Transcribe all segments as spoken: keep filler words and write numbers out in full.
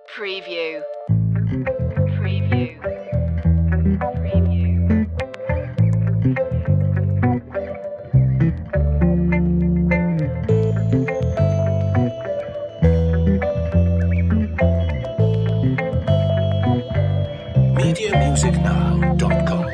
Preview. Preview. Preview. media music now dot com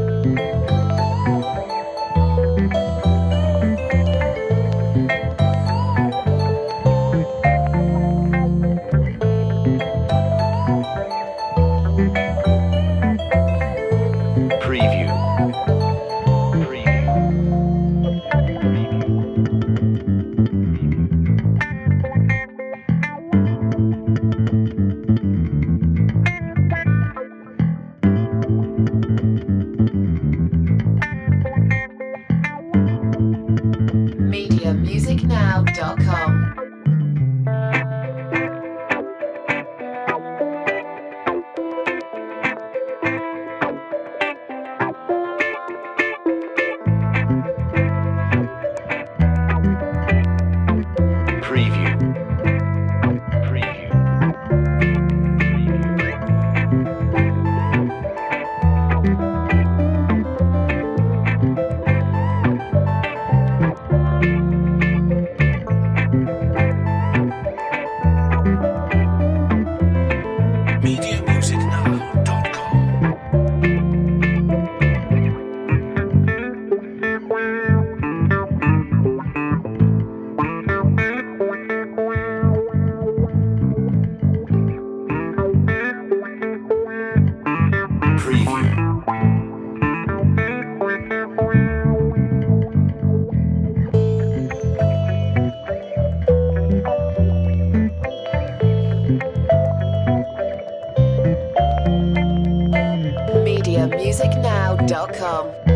media music now dot com. Preview. Preview. media music now dot com Preview. media music now dot com.